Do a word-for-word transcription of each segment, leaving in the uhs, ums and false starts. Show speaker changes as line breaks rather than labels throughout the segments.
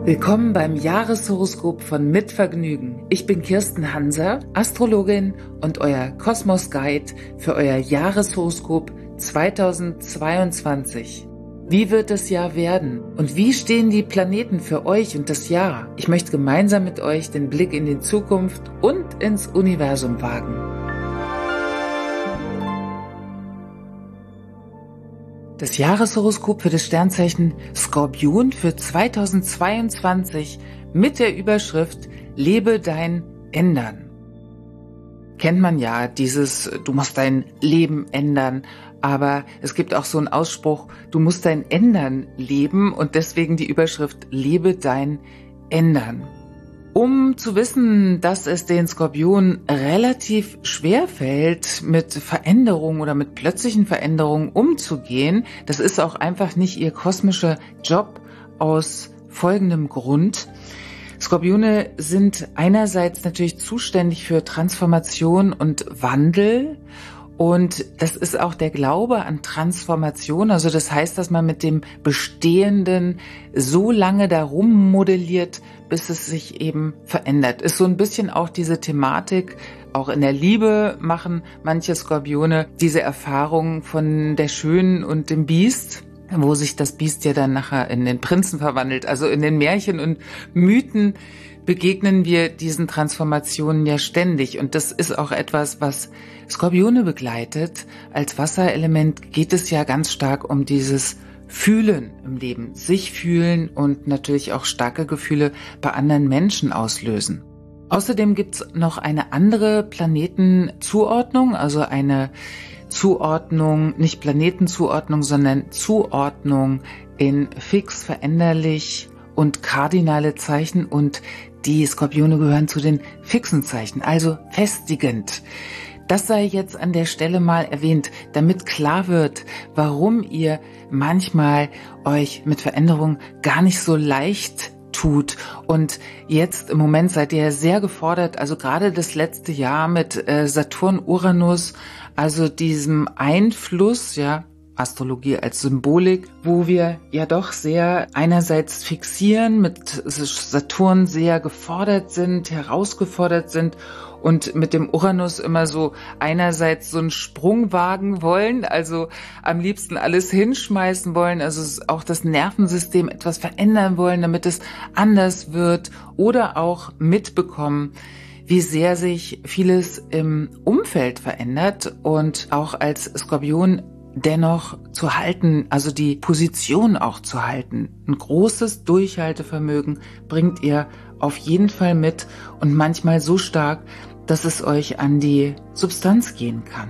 Willkommen beim Jahreshoroskop von Mit Vergnügen. Ich bin Kirsten Hanser, Astrologin und euer Kosmos-Guide für euer Jahreshoroskop zweitausendzweiundzwanzig. Wie wird das Jahr werden? Und wie stehen die Planeten für euch und das Jahr? Ich möchte gemeinsam mit euch den Blick in die Zukunft und ins Universum wagen. Das Jahreshoroskop für das Sternzeichen Skorpion für zweitausendzweiundzwanzig mit der Überschrift Lebe dein Ändern. Kennt man ja dieses, du musst dein Leben ändern, aber es gibt auch so einen Ausspruch, du musst dein Ändern leben und deswegen die Überschrift Lebe dein Ändern. Um zu wissen, dass es den Skorpion relativ schwer fällt, mit Veränderungen oder mit plötzlichen Veränderungen umzugehen, das ist auch einfach nicht ihr kosmischer Job aus folgendem Grund. Skorpione sind einerseits natürlich zuständig für Transformation und Wandel. Und das ist auch der Glaube an Transformation. Also das heißt, dass man mit dem Bestehenden so lange darum modelliert, bis es sich eben verändert. Ist so ein bisschen auch diese Thematik, auch in der Liebe machen manche Skorpione diese Erfahrung von der Schönen und dem Biest, wo sich das Biest ja dann nachher in den Prinzen verwandelt. Also in den Märchen und Mythen begegnen wir diesen Transformationen ja ständig. Und das ist auch etwas, was Skorpione begleitet. Als Wasserelement geht es ja ganz stark um dieses Fühlen im Leben, sich fühlen und natürlich auch starke Gefühle bei anderen Menschen auslösen. Außerdem gibt's noch eine andere Planetenzuordnung, also eine Zuordnung, nicht Planetenzuordnung, sondern Zuordnung in fix, veränderlich und kardinale Zeichen, und die Skorpione gehören zu den fixen Zeichen, also festigend. Das sei jetzt an der Stelle mal erwähnt, damit klar wird, warum ihr manchmal euch mit Veränderung gar nicht so leicht tut. Und jetzt im Moment seid ihr sehr gefordert, also gerade das letzte Jahr mit äh, Saturn, Uranus, also diesem Einfluss, ja, Astrologie als Symbolik, wo wir ja doch sehr einerseits fixieren, mit Saturn sehr gefordert sind, herausgefordert sind und mit dem Uranus immer so einerseits so einen Sprung wagen wollen, also am liebsten alles hinschmeißen wollen, also auch das Nervensystem etwas verändern wollen, damit es anders wird, oder auch mitbekommen, wie sehr sich vieles im Umfeld verändert und auch als Skorpion dennoch zu halten, also die Position auch zu halten. Ein großes Durchhaltevermögen bringt ihr auf jeden Fall mit und manchmal so stark, dass es euch an die Substanz gehen kann.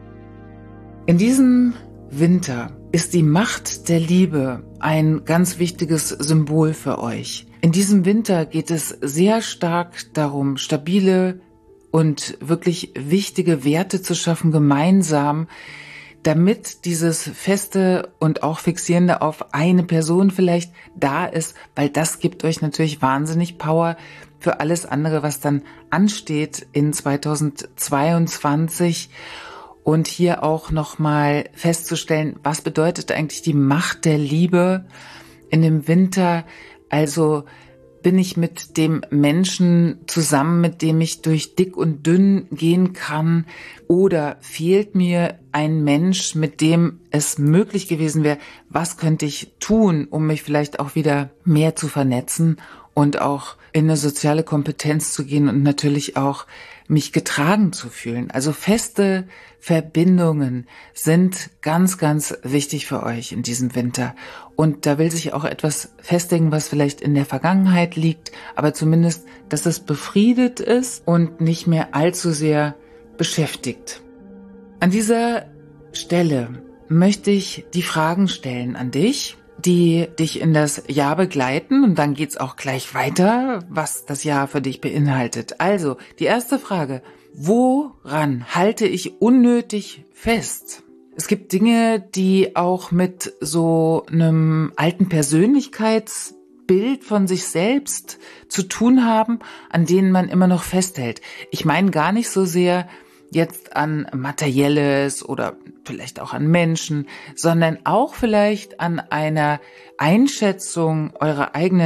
In diesem Winter ist die Macht der Liebe ein ganz wichtiges Symbol für euch. In diesem Winter geht es sehr stark darum, stabile und wirklich wichtige Werte zu schaffen, gemeinsam, damit dieses Feste und auch Fixierende auf eine Person vielleicht da ist, weil das gibt euch natürlich wahnsinnig Power für alles andere, was dann ansteht in zweitausendzweiundzwanzig. Und hier auch nochmal festzustellen, was bedeutet eigentlich die Macht der Liebe in dem Winter? Also bin ich mit dem Menschen zusammen, mit dem ich durch dick und dünn gehen kann? Oder fehlt mir ein Mensch, mit dem es möglich gewesen wäre? Was könnte ich tun, um mich vielleicht auch wieder mehr zu vernetzen und auch in eine soziale Kompetenz zu gehen und natürlich auch mich getragen zu fühlen? Also feste Verbindungen sind ganz, ganz wichtig für euch in diesem Winter. Und da will sich auch etwas festigen, was vielleicht in der Vergangenheit liegt, aber zumindest, dass es befriedet ist und nicht mehr allzu sehr beschäftigt. An dieser Stelle möchte ich die Fragen stellen an dich, die dich in das Jahr begleiten, und dann geht's auch gleich weiter, was das Jahr für dich beinhaltet. Also, die erste Frage: Woran halte ich unnötig fest? Es gibt Dinge, die auch mit so einem alten Persönlichkeitsbild von sich selbst zu tun haben, an denen man immer noch festhält. Ich meine gar nicht so sehr jetzt an Materielles oder vielleicht auch an Menschen, sondern auch vielleicht an einer Einschätzung eurer eigenen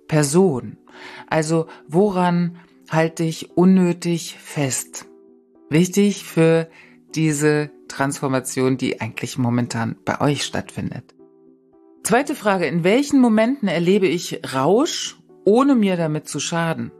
Person? Also woran halte ich unnötig fest? Wichtig für diese Transformation, die eigentlich momentan bei euch stattfindet. Zweite Frage, in welchen Momenten erlebe ich Rausch, ohne mir damit zu schaden?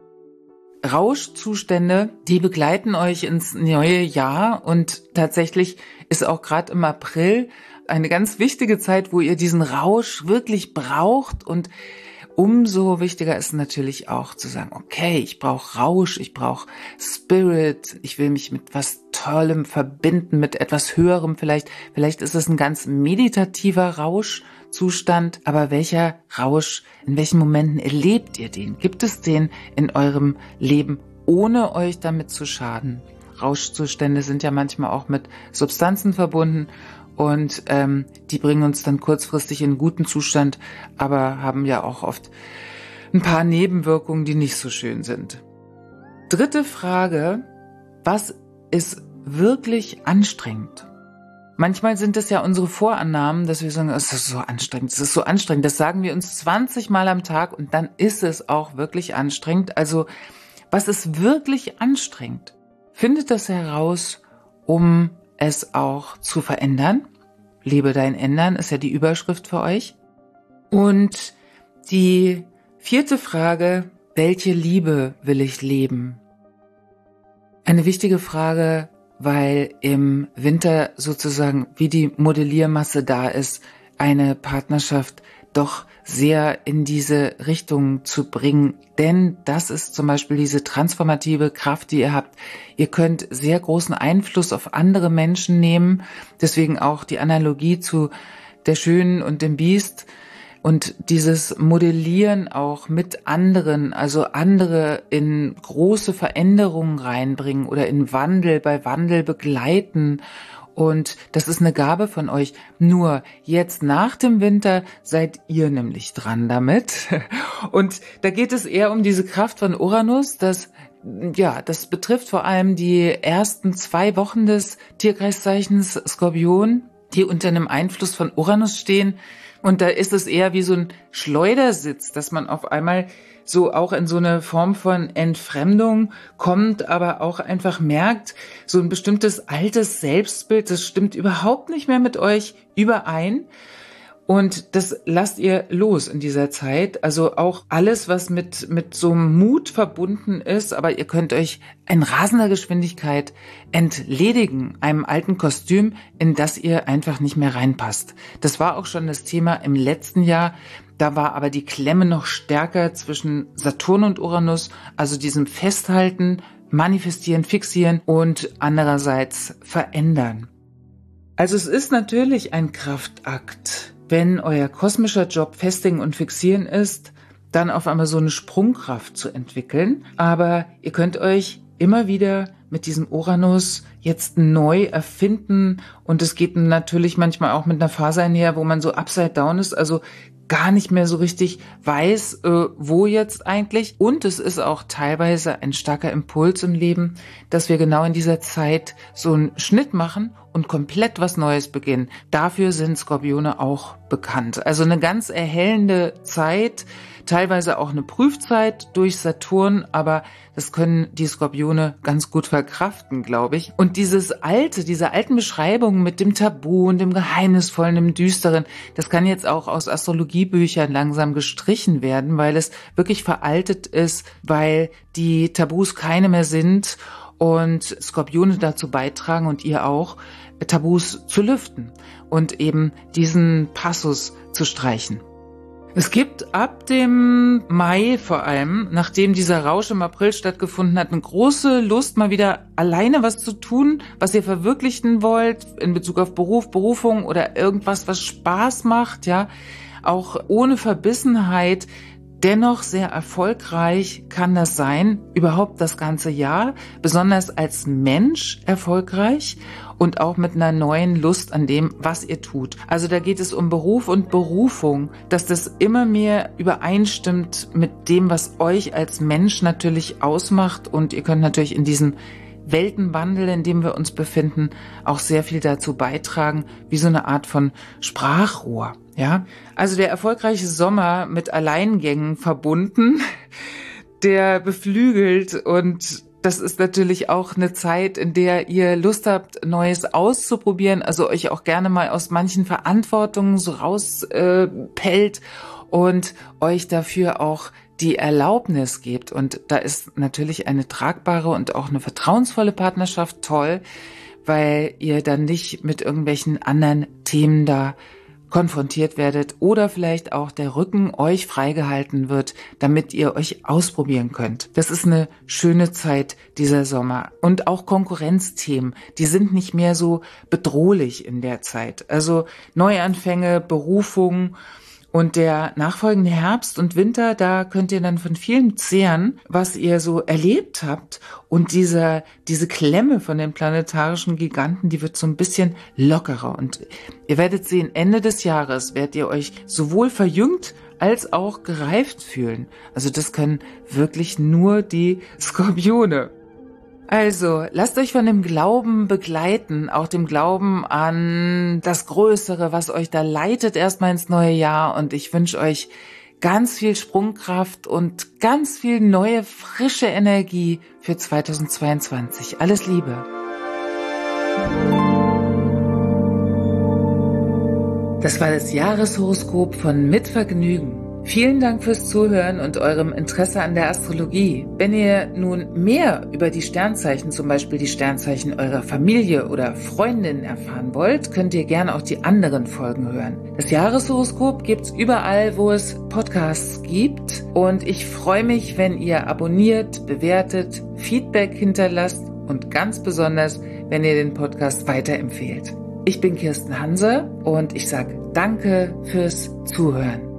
Rauschzustände, die begleiten euch ins neue Jahr und tatsächlich ist auch gerade im April eine ganz wichtige Zeit, wo ihr diesen Rausch wirklich braucht und umso wichtiger ist natürlich auch zu sagen, okay, ich brauche Rausch, ich brauche Spirit, ich will mich mit was Tollem verbinden, mit etwas Höherem vielleicht. Vielleicht ist es ein ganz meditativer Rauschzustand, aber welcher Rausch, in welchen Momenten erlebt ihr den? Gibt es den in eurem Leben, ohne euch damit zu schaden? Rauschzustände sind ja manchmal auch mit Substanzen verbunden. Und ähm, die bringen uns dann kurzfristig in einen guten Zustand, aber haben ja auch oft ein paar Nebenwirkungen, die nicht so schön sind. Dritte Frage, was ist wirklich anstrengend? Manchmal sind es ja unsere Vorannahmen, dass wir sagen, es ist so anstrengend, es ist so anstrengend. Das sagen wir uns zwanzig Mal am Tag und dann ist es auch wirklich anstrengend. Also was ist wirklich anstrengend? Findet das heraus, um es auch zu verändern. Lebe dein Ändern ist ja die Überschrift für euch. Und die vierte Frage, welche Liebe will ich leben? Eine wichtige Frage, weil im Winter sozusagen wie die Modelliermasse da ist, eine Partnerschaft doch sehr in diese Richtung zu bringen. Denn das ist zum Beispiel diese transformative Kraft, die ihr habt. Ihr könnt sehr großen Einfluss auf andere Menschen nehmen. Deswegen auch die Analogie zu der Schönen und dem Biest. Und dieses Modellieren auch mit anderen, also andere in große Veränderungen reinbringen oder in Wandel, bei Wandel begleiten. Und das ist eine Gabe von euch. Nur jetzt nach dem Winter seid ihr nämlich dran damit. Und da geht es eher um diese Kraft von Uranus. Das, ja, das betrifft vor allem die ersten zwei Wochen des Tierkreiszeichens Skorpion, die unter einem Einfluss von Uranus stehen. Und da ist es eher wie so ein Schleudersitz, dass man auf einmal so auch in so eine Form von Entfremdung kommt, aber auch einfach merkt, so ein bestimmtes altes Selbstbild, das stimmt überhaupt nicht mehr mit euch überein. Und das lasst ihr los in dieser Zeit. Also auch alles, was mit, mit so einem Mut verbunden ist, aber ihr könnt euch in rasender Geschwindigkeit entledigen, einem alten Kostüm, in das ihr einfach nicht mehr reinpasst. Das war auch schon das Thema im letzten Jahr. Da war aber die Klemme noch stärker zwischen Saturn und Uranus, also diesem Festhalten, Manifestieren, Fixieren und andererseits Verändern. Also es ist natürlich ein Kraftakt. Wenn euer kosmischer Job Festigen und Fixieren ist, dann auf einmal so eine Sprungkraft zu entwickeln. Aber ihr könnt euch immer wieder mit diesem Uranus jetzt neu erfinden und es geht natürlich manchmal auch mit einer Phase einher, wo man so upside down ist, also gar nicht mehr so richtig weiß, äh, wo jetzt eigentlich. Und es ist auch teilweise ein starker Impuls im Leben, dass wir genau in dieser Zeit so einen Schnitt machen und komplett was Neues beginnen. Dafür sind Skorpione auch bekannt. Also eine ganz erhellende Zeit, teilweise auch eine Prüfzeit durch Saturn, aber das können die Skorpione ganz gut verkraften, glaube ich. Und dieses alte, diese alten Beschreibungen mit dem Tabu und dem Geheimnisvollen, dem Düsteren, das kann jetzt auch aus Astrologiebüchern langsam gestrichen werden, weil es wirklich veraltet ist, weil die Tabus keine mehr sind und Skorpione dazu beitragen und ihr auch, Tabus zu lüften und eben diesen Passus zu streichen. Es gibt ab dem Mai vor allem, nachdem dieser Rausch im April stattgefunden hat, eine große Lust, mal wieder alleine was zu tun, was ihr verwirklichen wollt in Bezug auf Beruf, Berufung oder irgendwas, was Spaß macht, ja, auch ohne Verbissenheit. Dennoch sehr erfolgreich kann das sein, überhaupt das ganze Jahr, besonders als Mensch erfolgreich und auch mit einer neuen Lust an dem, was ihr tut. Also da geht es um Beruf und Berufung, dass das immer mehr übereinstimmt mit dem, was euch als Mensch natürlich ausmacht und ihr könnt natürlich in diesem Weltenwandel, in dem wir uns befinden, auch sehr viel dazu beitragen, wie so eine Art von Sprachrohr. Ja, also der erfolgreiche Sommer mit Alleingängen verbunden, der beflügelt, und das ist natürlich auch eine Zeit, in der ihr Lust habt, Neues auszuprobieren, also euch auch gerne mal aus manchen Verantwortungen so rauspellt äh, und euch dafür auch die Erlaubnis gebt. Und da ist natürlich eine tragbare und auch eine vertrauensvolle Partnerschaft toll, weil ihr dann nicht mit irgendwelchen anderen Themen da konfrontiert werdet oder vielleicht auch der Rücken euch freigehalten wird, damit ihr euch ausprobieren könnt. Das ist eine schöne Zeit, dieser Sommer. Und auch Konkurrenzthemen, die sind nicht mehr so bedrohlich in der Zeit. Also Neuanfänge, Berufung und der nachfolgende Herbst und Winter, da könnt ihr dann von vielem zehren, was ihr so erlebt habt. Und diese, diese Klemme von den planetarischen Giganten, die wird so ein bisschen lockerer. Und ihr werdet sehen, Ende des Jahres werdet ihr euch sowohl verjüngt als auch gereift fühlen. Also das können wirklich nur die Skorpione. Also, lasst euch von dem Glauben begleiten, auch dem Glauben an das Größere, was euch da leitet, erstmal ins neue Jahr. Und ich wünsche euch ganz viel Sprungkraft und ganz viel neue, frische Energie für zweitausendzweiundzwanzig. Alles Liebe. Das war das Jahreshoroskop von Mit Vergnügen. Vielen Dank fürs Zuhören und eurem Interesse an der Astrologie. Wenn ihr nun mehr über die Sternzeichen, zum Beispiel die Sternzeichen eurer Familie oder Freundinnen erfahren wollt, könnt ihr gerne auch die anderen Folgen hören. Das Jahreshoroskop gibt's überall, wo es Podcasts gibt. Und ich freue mich, wenn ihr abonniert, bewertet, Feedback hinterlasst und ganz besonders, wenn ihr den Podcast weiterempfehlt. Ich bin Kirsten Hanse und ich sage danke fürs Zuhören.